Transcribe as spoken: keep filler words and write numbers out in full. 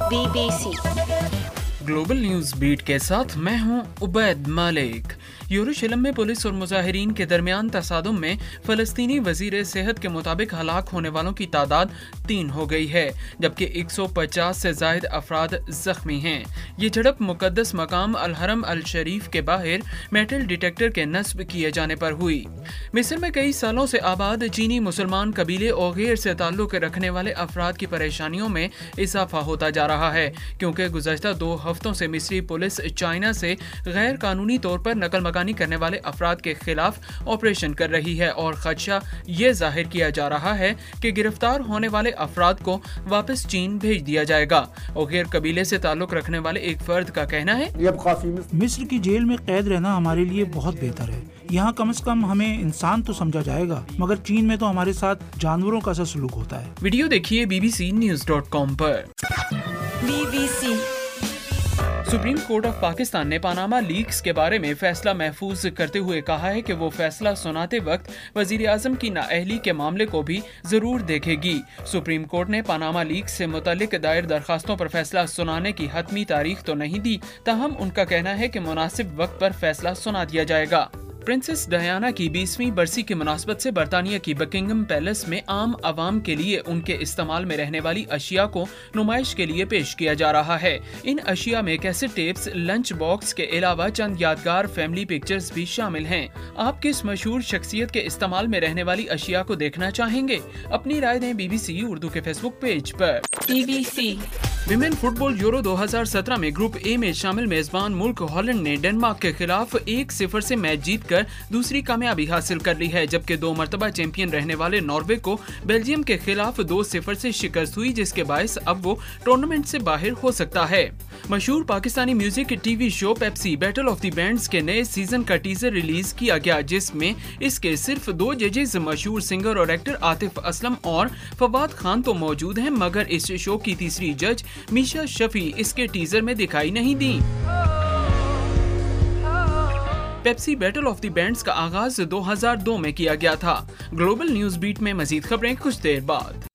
Be B C global news beat کے ساتھ میں ہوں عبید مالک۔ یروشلم میں پولیس اور مظاہرین کے درمیان تصادم میں فلسطینی وزیر صحت کے مطابق ہلاک ہونے والوں کی تعداد تین ہو گئی ہے، جبکہ ایک سو پچاس سے زائد افراد زخمی ہیں۔ یہ جھڑپ مقدس مقام الحرم الشریف کے باہر میٹل ڈیٹیکٹر کے نصب کیے جانے پر ہوئی۔ مصر میں کئی سالوں سے آباد چینی مسلمان قبیلے اور غیر سے تعلق رکھنے والے افراد کی پریشانیوں میں اضافہ ہوتا جا رہا ہے، کیونکہ گزشتہ دو ہفتوں سے مصری پولیس چائنا سے غیر قانونی طور پر نقل مکانی کرنے والے افراد کے خلاف آپریشن کر رہی ہے، اور خدشہ یہ ظاہر کیا جا رہا ہے کہ گرفتار ہونے والے افراد کو واپس چین بھیج دیا جائے گا۔ اور غیر قبیلے سے تعلق رکھنے والے ایک فرد کا کہنا ہے، مصر کی جیل میں قید رہنا ہمارے لیے بہت بہتر ہے۔ یہاں کم از کم ہمیں انسان تو سمجھا جائے گا، مگر چین میں تو ہمارے ساتھ جانوروں کا سا سلوک ہوتا ہے۔ ویڈیو دیکھیے B B C news dot com پر۔ B B C supreme court of Pakistan نے پاناما لیکس کے بارے میں فیصلہ محفوظ کرتے ہوئے کہا ہے کہ وہ فیصلہ سناتے وقت وزیر اعظم کی نااہلی کے معاملے کو بھی ضرور دیکھے گی۔ سپریم کورٹ نے پاناما لیکس سے متعلق دائر درخواستوں پر فیصلہ سنانے کی حتمی تاریخ تو نہیں دی، تاہم ان کا کہنا ہے کہ مناسب وقت پر فیصلہ سنا دیا جائے گا۔ پرنسس ڈیانا کی بیسویں برسی کی مناسبت سے برطانیہ کی بکنگم پیلس میں عام عوام کے لیے ان کے استعمال میں رہنے والی اشیاء کو نمائش کے لیے پیش کیا جا رہا ہے۔ ان اشیاء میں کیسٹ ٹیپس، لنچ باکس کے علاوہ چند یادگار فیملی پکچرز بھی شامل ہیں۔ آپ کس مشہور شخصیت کے استعمال میں رہنے والی اشیاء کو دیکھنا چاہیں گے؟ اپنی رائے دیں بی بی سی اردو کے فیس بک پیج پر۔ B B C women football euro دو ہزار سترہ میں گروپ اے میں شامل میزبان ملک ہالینڈ نے ڈنمارک کے خلاف ایک صفر سے میچ جیت کر دوسری کامیابی حاصل کر لی ہے، جبکہ دو مرتبہ چیمپئن رہنے والے ناروے کو بیلجیم کے خلاف دو صفر سے شکست ہوئی، جس کے باعث اب وہ ٹورنامنٹ سے باہر ہو سکتا ہے۔ مشہور Pakistani music T V show Pepsi battle of the bands کے نئے سیزن کا ٹیزر ریلیز کیا گیا، جس میں اس کے صرف دو ججز مشہور سنگر اور ایکٹر عاطف اسلم اور فواد خان تو موجود ہیں، مگر اس شو کی تیسری جج میشا شفیع اس کے ٹیزر میں دکھائی نہیں دیں۔ Pepsi battle of the bands کا آغاز دو ہزار دو میں کیا گیا تھا۔ گلوبل نیوز بیٹ میں مزید خبریں کچھ دیر بعد۔